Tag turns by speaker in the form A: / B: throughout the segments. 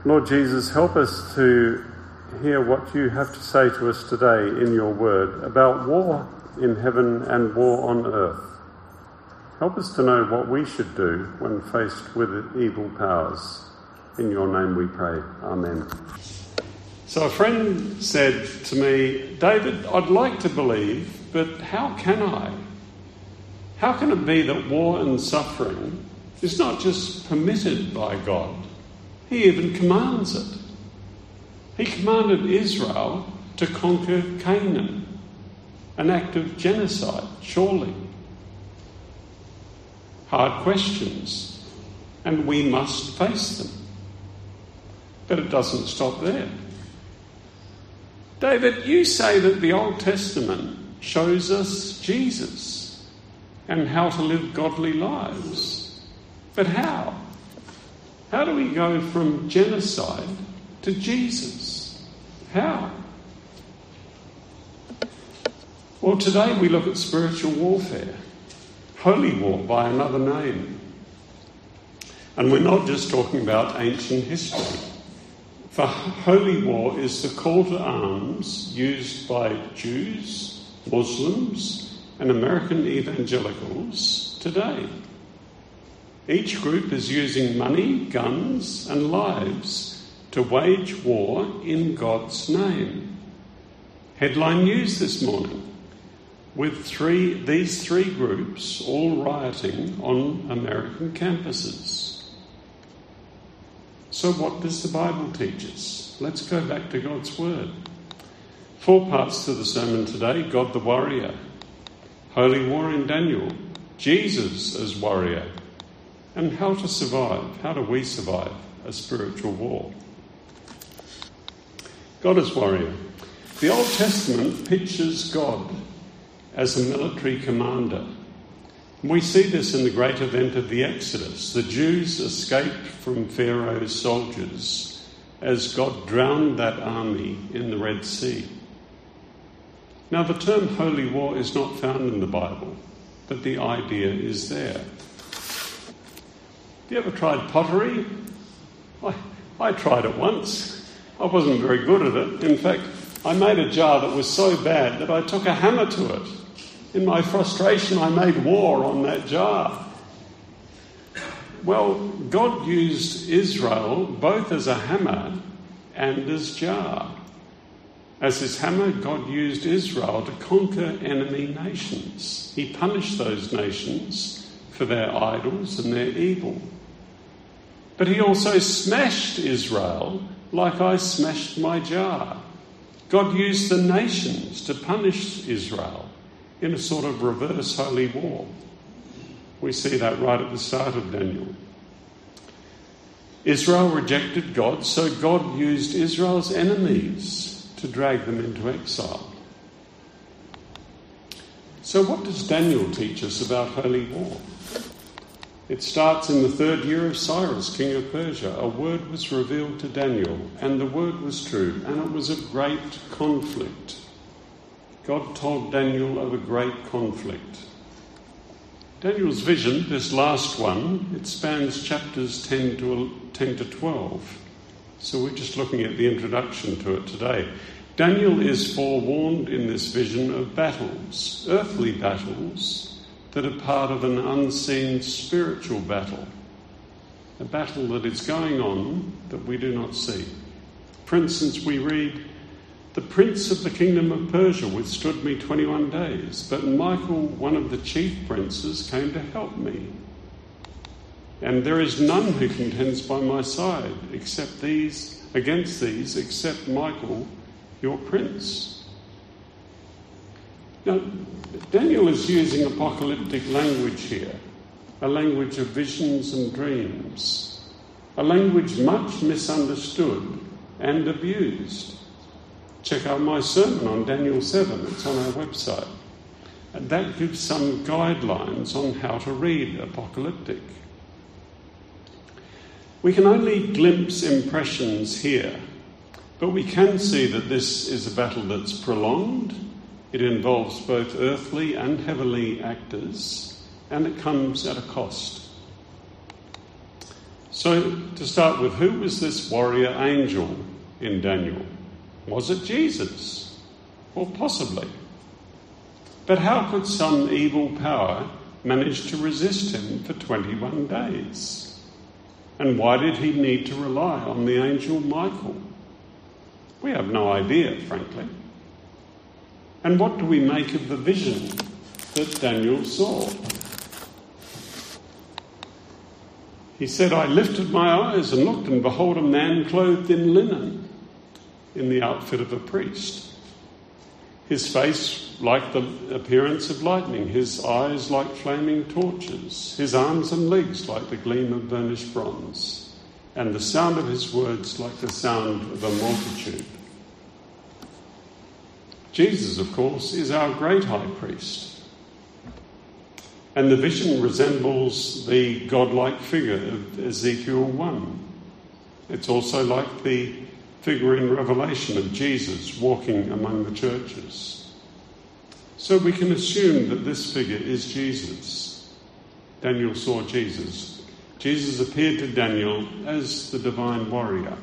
A: Lord Jesus, help us to hear what you have to say to us today in your word about war in heaven and war on earth. Help us to know what we should do when faced with evil powers. In your name we pray. Amen. So a friend said to me, David, I'd like to believe, but how can I? How can it be that war and suffering is not just permitted by God? He even commands it. He commanded Israel to conquer Canaan, an act of genocide, surely. Hard questions, and we must face them. But it doesn't stop there. David, you say that the Old Testament shows us Jesus and how to live godly lives. But how? How do we go from genocide to Jesus? How? Well, today we look at spiritual warfare, holy war by another name. And we're not just talking about ancient history. For holy war is the call to arms used by Jews, Muslims, and American evangelicals today. Each group is using money, guns, and lives to wage war in God's name. Headline news this morning, with these three groups all rioting on American campuses. So what does the Bible teach us? Let's go back to God's Word. 4 parts to the sermon today: God the warrior, holy war in Daniel, Jesus as warrior, and how to survive. How do we survive a spiritual war? God as warrior. The Old Testament pictures God as a military commander. We see this in the great event of the Exodus. The Jews escaped from Pharaoh's soldiers as God drowned that army in the Red Sea. Now, the term holy war is not found in the Bible, but the idea is there. Have you ever tried pottery? I tried it once. I wasn't very good at it. In fact, I made a jar that was so bad that I took a hammer to it. In my frustration, I made war on that jar. Well, God used Israel both as a hammer and as jar. As his hammer, God used Israel to conquer enemy nations. He punished those nations for their idols and their evil. But he also smashed Israel like I smashed my jar. God used the nations to punish Israel in a sort of reverse holy war. We see that right at the start of Daniel. Israel rejected God, so God used Israel's enemies to drag them into exile. So what does Daniel teach us about holy war? It starts in the 3rd year of Cyrus, king of Persia. A word was revealed to Daniel, and the word was true, and it was a great conflict. God told Daniel of a great conflict. Daniel's vision, this last one, it spans chapters 10 to 12. So we're just looking at the introduction to it today. Daniel is forewarned in this vision of battles, earthly battles, that are part of an unseen spiritual battle. A battle that is going on that we do not see. For instance, we read, "The prince of the kingdom of Persia withstood me 21 days, but Michael, one of the chief princes, came to help me. And there is none who contends by my side except Michael, your prince." Now, Daniel is using apocalyptic language here, a language of visions and dreams, a language much misunderstood and abused. Check out my sermon on Daniel 7, it's on our website. And that gives some guidelines on how to read apocalyptic. We can only glimpse impressions here, but we can see that this is a battle that's prolonged. It involves both earthly and heavenly actors, and it comes at a cost. So, to start with, who was this warrior angel in Daniel? Was it Jesus? Well, possibly. But how could some evil power manage to resist him for 21 days? And why did he need to rely on the angel Michael? We have no idea, frankly. And what do we make of the vision that Daniel saw? He said, I lifted my eyes and looked, and behold, a man clothed in linen, in the outfit of a priest. His face like the appearance of lightning, his eyes like flaming torches, his arms and legs like the gleam of burnished bronze, and the sound of his words like the sound of a multitude. Jesus, of course, is our great high priest. And the vision resembles the godlike figure of Ezekiel 1. It's also like the figure in Revelation of Jesus walking among the churches. So we can assume that this figure is Jesus. Daniel saw Jesus. Jesus appeared to Daniel as the divine warrior.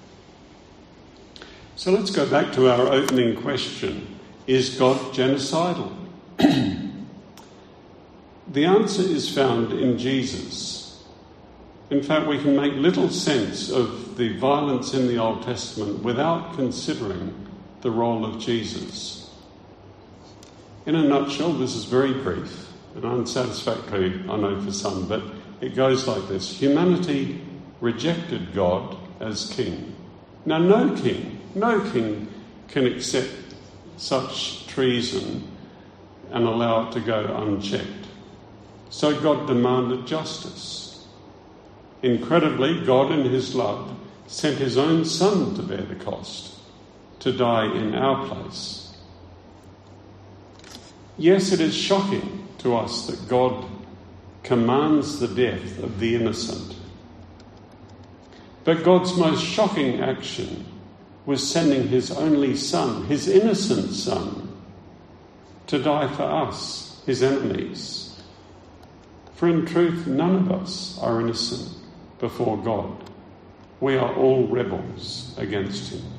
A: So let's go back to our opening question. Is God genocidal? The answer is found in Jesus. In fact, we can make little sense of the violence in the Old Testament without considering the role of Jesus. In a nutshell, this is very brief and unsatisfactory, I know, for some, but it goes like this. Humanity rejected God as king. Now, no king can accept such treason and allow it to go unchecked. So God demanded justice. Incredibly, God in his love sent his own son to bear the cost, to die in our place. Yes, it is shocking to us that God commands the death of the innocent. But God's most shocking action was sending his only son, his innocent son, to die for us, his enemies. For in truth, none of us are innocent before God. We are all rebels against him.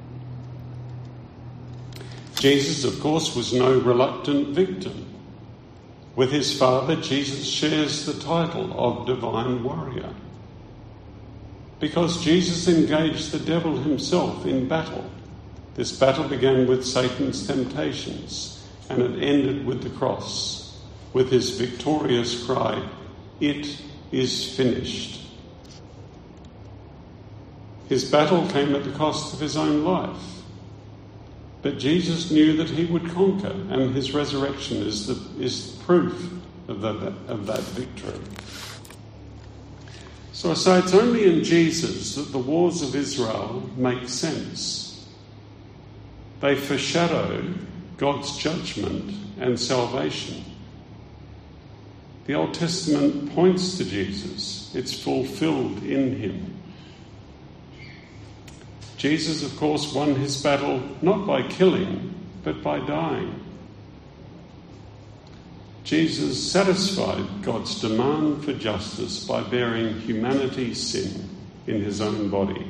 A: Jesus, of course, was no reluctant victim. With his Father, Jesus shares the title of divine warrior. Because Jesus engaged the devil himself in battle. This battle began with Satan's temptations, and it ended with the cross, with his victorious cry, "It is finished." His battle came at the cost of his own life. But Jesus knew that he would conquer, and his resurrection is proof of that victory. So I say it's only in Jesus that the wars of Israel make sense. They foreshadow God's judgment and salvation. The Old Testament points to Jesus. It's fulfilled in him. Jesus, of course, won his battle not by killing, but by dying. Jesus satisfied God's demand for justice by bearing humanity's sin in his own body.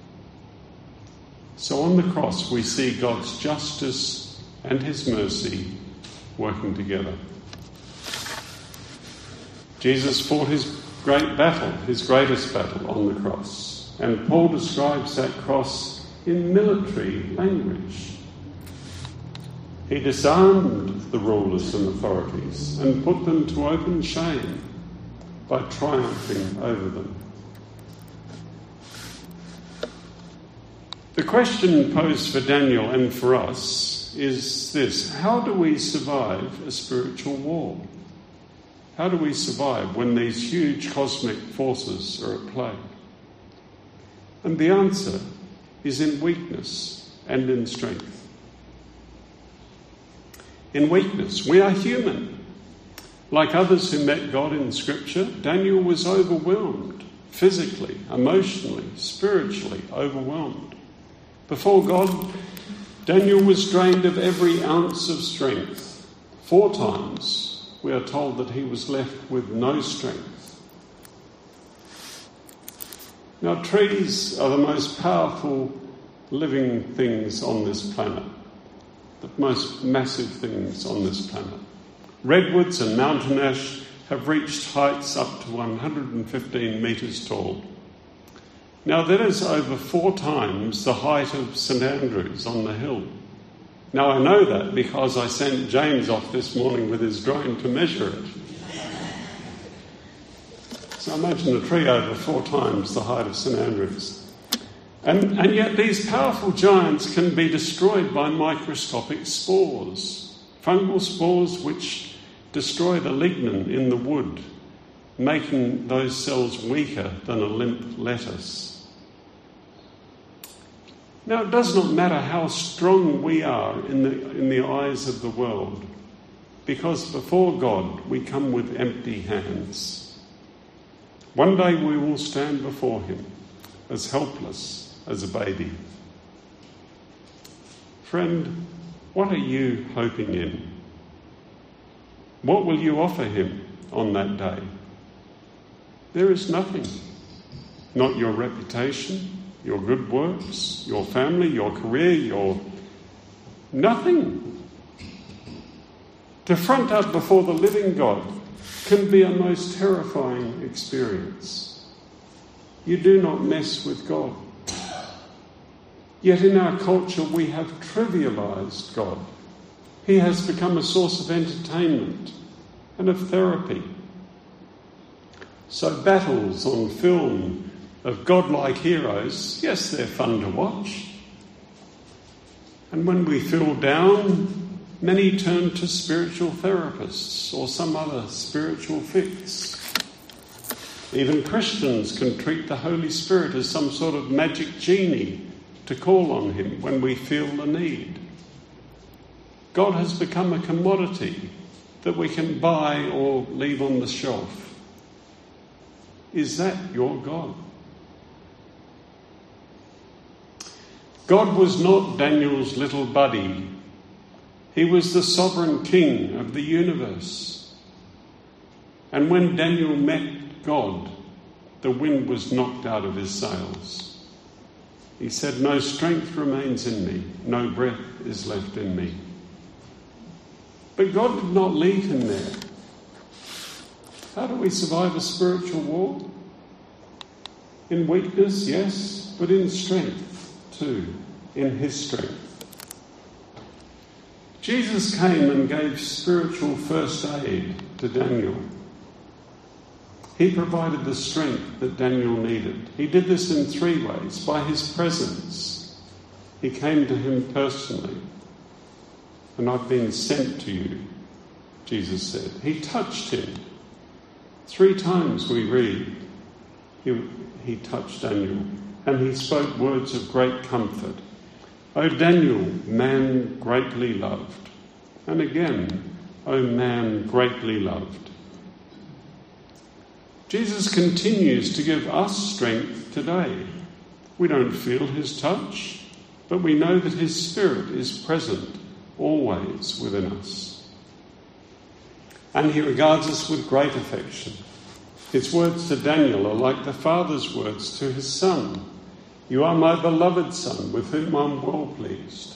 A: So on the cross we see God's justice and his mercy working together. Jesus fought his great battle, his greatest battle on the cross. And Paul describes that cross in military language. He disarmed the rulers and authorities and put them to open shame by triumphing over them. The question posed for Daniel and for us is this: how do we survive a spiritual war? How do we survive when these huge cosmic forces are at play? And the answer is in weakness and in strength. In weakness, we are human. Like others who met God in Scripture, Daniel was overwhelmed, physically, emotionally, spiritually overwhelmed. Before God, Daniel was drained of every ounce of strength. 4 times we are told that he was left with no strength. Now, trees are the most powerful living things on this planet, the most massive things on this planet. Redwoods and mountain ash have reached heights up to 115 metres tall. Now, that is over 4 times the height of St Andrews on the hill. Now, I know that because I sent James off this morning with his drone to measure it. So imagine a tree over 4 times the height of St Andrews. And yet these powerful giants can be destroyed by microscopic spores, fungal spores which destroy the lignin in the wood, making those cells weaker than a limp lettuce. Now, it does not matter how strong we are in the eyes of the world, because before God we come with empty hands. One day we will stand before him as helpless as a baby. Friend, what are you hoping in? What will you offer him on that day? There is nothing. Not your reputation, your good works, your family, your career, nothing. To front up before the living God can be a most terrifying experience. You do not mess with God. Yet in our culture we have trivialised God. He has become a source of entertainment and of therapy. So battles on film of godlike heroes, yes, they're fun to watch. And when we feel down, many turn to spiritual therapists or some other spiritual fix. Even Christians can treat the Holy Spirit as some sort of magic genie to call on him when we feel the need. God has become a commodity that we can buy or leave on the shelf. Is that your God? God was not Daniel's little buddy. He was the sovereign king of the universe. And when Daniel met God, the wind was knocked out of his sails. He said, "No strength remains in me, no breath is left in me." But God did not leave him there. How do we survive a spiritual war? In weakness, yes, but in strength too, in his strength. Jesus came and gave spiritual first aid to Daniel. He provided the strength that Daniel needed. He did this in 3 ways. By his presence, he came to him personally. "And I've been sent to you," Jesus said. He touched him. 3 times we read he touched Daniel, and he spoke words of great comfort. "O Daniel, man greatly loved." And again, "O man greatly loved." Jesus continues to give us strength today. We don't feel his touch, but we know that his Spirit is present always within us. And he regards us with great affection. His words to Daniel are like the Father's words to his Son. "You are my beloved Son, with whom I'm well pleased."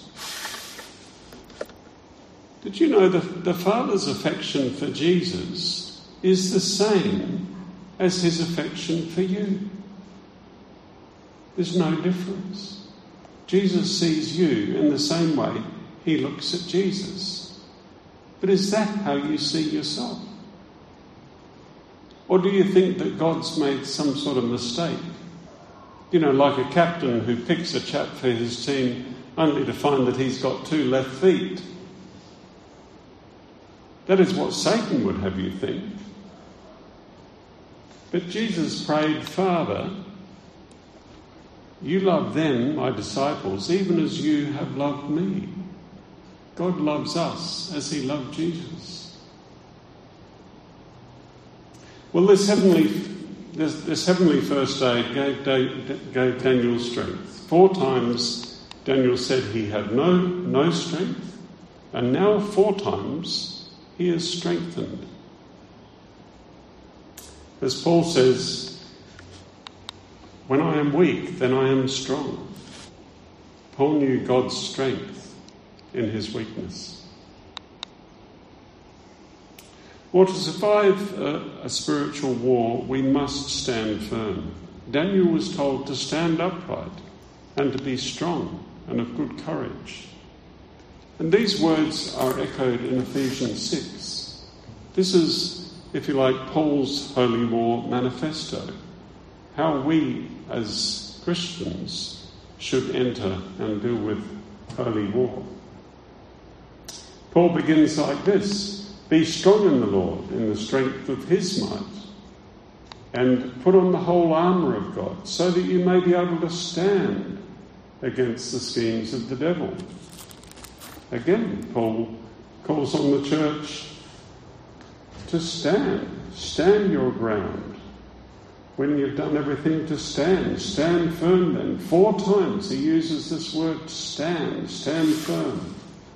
A: Did you know that the Father's affection for Jesus is the same as his affection for you? There's no difference. Jesus sees you in the same way he looks at Jesus. But is that how you see yourself? Or do you think that God's made some sort of mistake? You know, like a captain who picks a chap for his team only to find that he's got 2 left feet. That is what Satan would have you think. But Jesus prayed, "Father, you love them, my disciples, even as you have loved me." God loves us as he loved Jesus. Well, this heavenly first aid gave Daniel strength. 4 times Daniel said he had no strength, and now 4 times he is strengthened. As Paul says, When I am weak, then I am strong. Paul knew God's strength in his weakness. Well, to survive a spiritual war, we must stand firm. Daniel was told to stand upright and to be strong and of good courage. And these words are echoed in Ephesians 6. This is, if you like, Paul's Holy War manifesto, how we as Christians should enter and deal with holy war. Paul begins like this: be strong in the Lord, in the strength of his might, and put on the whole armour of God, so that you may be able to stand against the schemes of the devil. Again, Paul calls on the church to stand your ground. When you've done everything to stand firm then. 4 times he uses this word stand firm.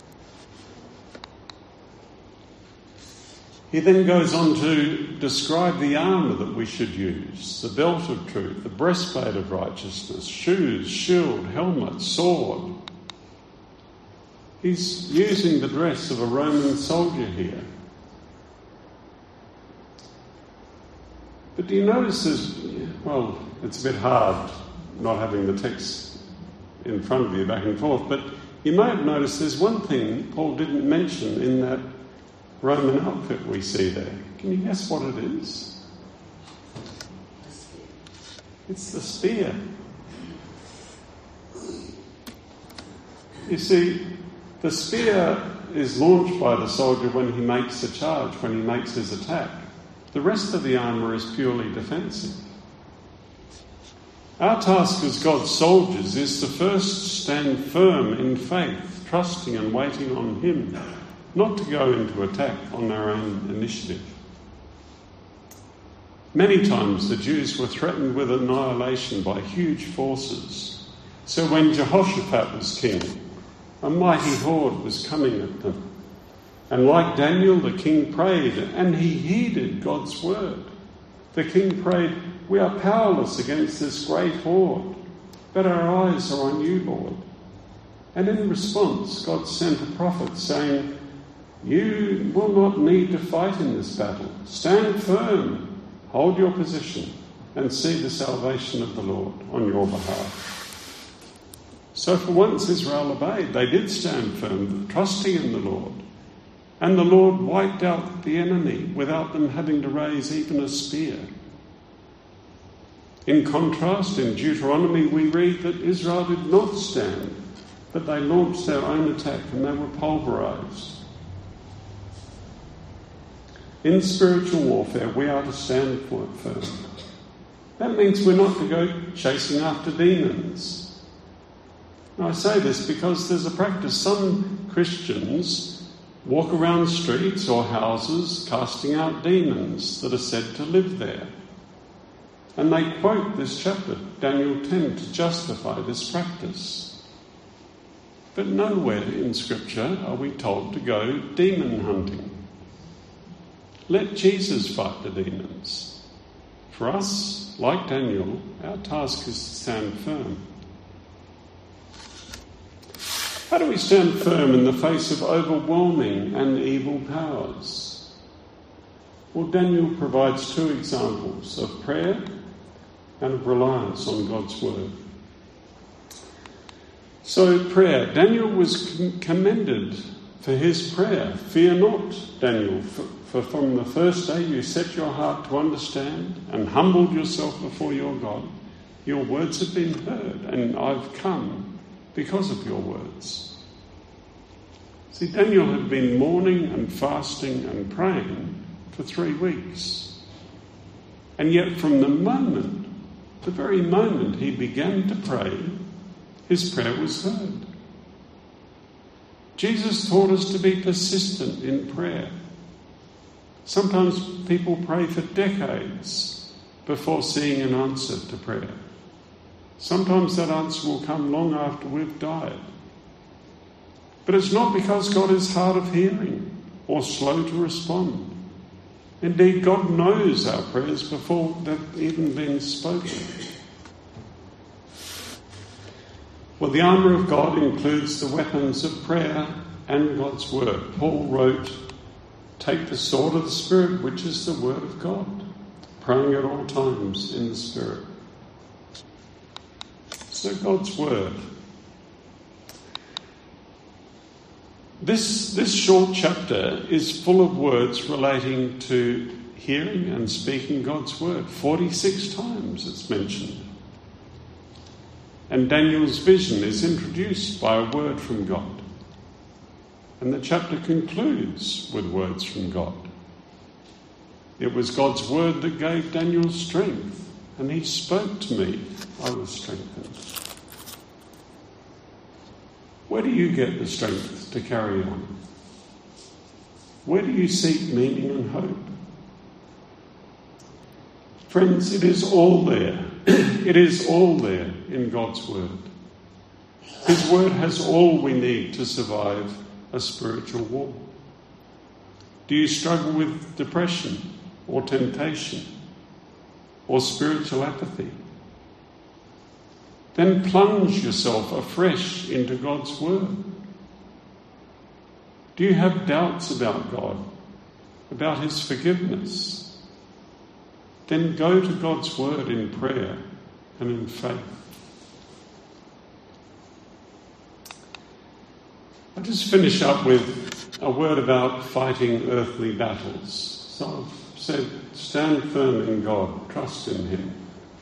A: He then goes on to describe the armour that we should use: the belt of truth, the breastplate of righteousness, shoes, shield, helmet, sword. He's using the dress of a Roman soldier here. But do you notice it's a bit hard not having the text in front of you back and forth, but you may have noticed there's one thing Paul didn't mention in that Roman outfit we see there. Can you guess what it is? It's the spear. You see, the spear is launched by the soldier when he makes a charge, when he makes his attack. The rest of the armour is purely defensive. Our task as God's soldiers is to first stand firm in faith, trusting and waiting on him, not to go into attack on our own initiative. Many times the Jews were threatened with annihilation by huge forces. So when Jehoshaphat was king, a mighty horde was coming at them. And like Daniel, the king prayed, and he heeded God's word. The king prayed, "We are powerless against this great horde, but our eyes are on you, Lord." And in response, God sent a prophet saying, "You will not need to fight in this battle. Stand firm, hold your position, and see the salvation of the Lord on your behalf." So for once Israel obeyed. They did stand firm, trusting in the Lord. And the Lord wiped out the enemy without them having to raise even a spear. In contrast, in Deuteronomy we read that Israel did not stand, but they launched their own attack and they were pulverised. In spiritual warfare, we are to stand firm. That means we're not to go chasing after demons. And I say this because there's a practice. Some Christians walk around streets or houses casting out demons that are said to live there. And they quote this chapter, Daniel 10, to justify this practice. But nowhere in Scripture are we told to go demon hunting. Let Jesus fight the demons. For us, like Daniel, our task is to stand firm. How do we stand firm in the face of overwhelming and evil powers? Well, Daniel provides 2 examples of prayer and of reliance on God's word. So prayer. Daniel was commended for his prayer. "Fear not, Daniel, for from the first day you set your heart to understand and humbled yourself before your God. Your words have been heard, and I've come because of your words." See, Daniel had been mourning and fasting and praying for 3 weeks. And yet from the very moment he began to pray, his prayer was heard. Jesus taught us to be persistent in prayer. Sometimes people pray for decades before seeing an answer to prayer. Sometimes that answer will come long after we've died. But it's not because God is hard of hearing or slow to respond. Indeed, God knows our prayers before they've even been spoken. Well, the armour of God includes the weapons of prayer and God's word. Paul wrote, "Take the sword of the Spirit, which is the word of God, praying at all times in the Spirit." So God's word. This short chapter is full of words relating to hearing and speaking God's word. 46 times it's mentioned. And Daniel's vision is introduced by a word from God. And the chapter concludes with words from God. It was God's word that gave Daniel strength, and he spoke to me, I was strengthened. Where do you get the strength to carry on? Where do you seek meaning and hope? Friends, it is all there. It is all there in God's word. His word has all we need to survive a spiritual war. Do you struggle with depression or temptation or spiritual apathy? Then plunge yourself afresh into God's word. Do you have doubts about God, about his forgiveness? Then go to God's word in prayer and in faith. I'll just finish up with a word about fighting earthly battles. So I've said, stand firm in God, trust in him.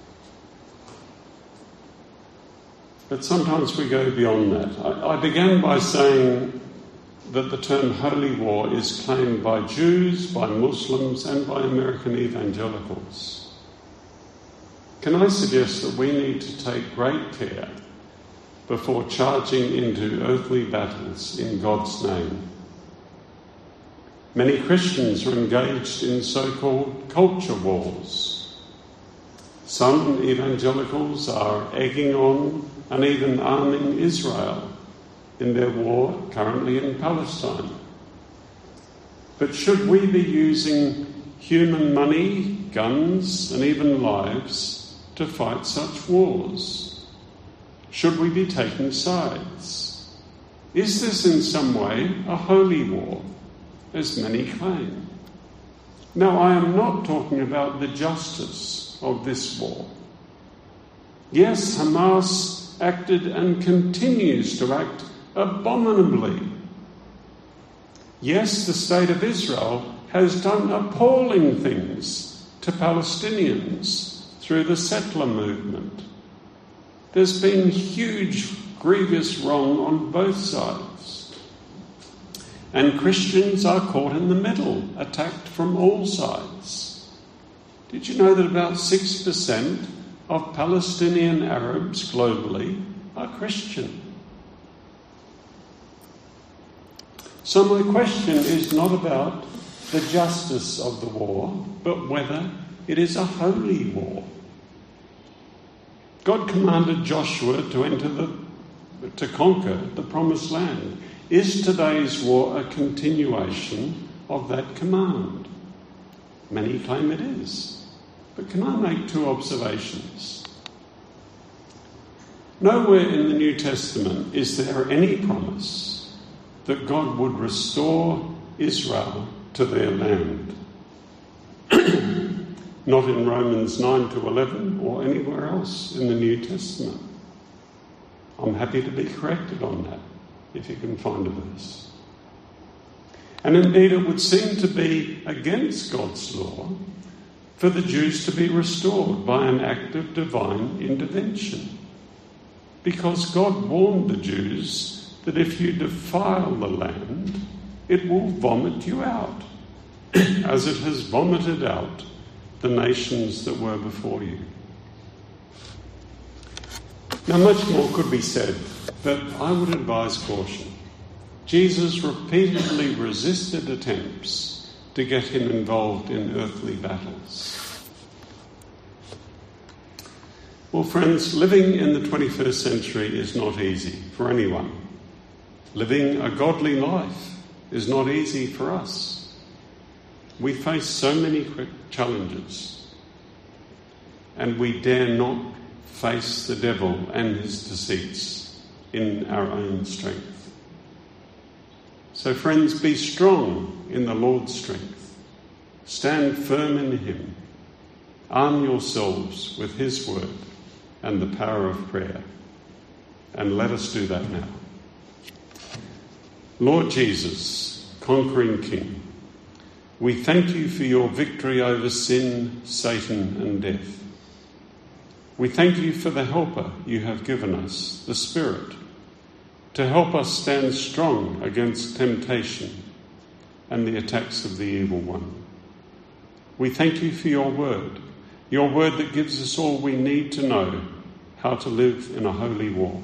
A: But sometimes we go beyond that. I began by saying that the term holy war is claimed by Jews, by Muslims, and by American evangelicals. Can I suggest that we need to take great care before charging into earthly battles in God's name? Many Christians are engaged in so-called culture wars. Some evangelicals are egging on and even arming Israel in their war currently in Palestine. But should we be using human money, guns, and even lives to fight such wars? Should we be taking sides? Is this in some way a holy war, as many claim? Now, I am not talking about the justice of this war. Yes, Hamas acted and continues to act abominably. Yes, the state of Israel has done appalling things to Palestinians through the settler movement. There's been huge, grievous wrong on both sides. And Christians are caught in the middle, attacked from all sides. Did you know that about 6% of Palestinian Arabs globally are Christian? So my question is not about the justice of the war, but whether it is a holy war. God commanded Joshua to conquer the promised land. Is today's war a continuation of that command? Many claim it is. But can I make two observations? Nowhere in the New Testament is there any promise that God would restore Israel to their land. Not in Romans 9 to 11 or anywhere else in the New Testament. I'm happy to be corrected on that, if you can find a verse. And indeed it would seem to be against God's law for the Jews to be restored by an act of divine intervention. Because God warned the Jews that if you defile the land, it will vomit you out, as it has vomited out the nations that were before you. Now, much more could be said, but I would advise caution. Jesus repeatedly resisted attempts to get him involved in earthly battles. Well, friends, living in the 21st century is not easy for anyone. Living a godly life is not easy for us. We face so many challenges, and we dare not face the devil and his deceits in our own strength. So friends, be strong in the Lord's strength. Stand firm in him. Arm yourselves with his word and the power of prayer. And let us do that now. Lord Jesus, conquering King, we thank you for your victory over sin, Satan, and death. We thank you for the helper you have given us, the Spirit, to help us stand strong against temptation and the attacks of the evil one. We thank you for your word that gives us all we need to know how to live in a holy war.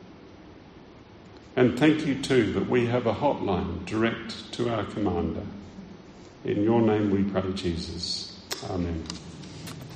A: And thank you too that we have a hotline direct to our commander. In your name we pray, Jesus. Amen.